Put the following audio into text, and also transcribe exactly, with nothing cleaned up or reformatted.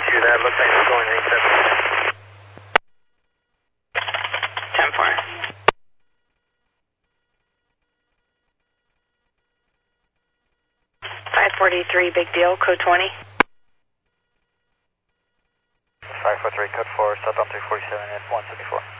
Roger that. Looks like it's going eight seven. ten four. five forty-three, big deal, code twenty. five four three, code four, southbound three forty-seven at one seventy-four.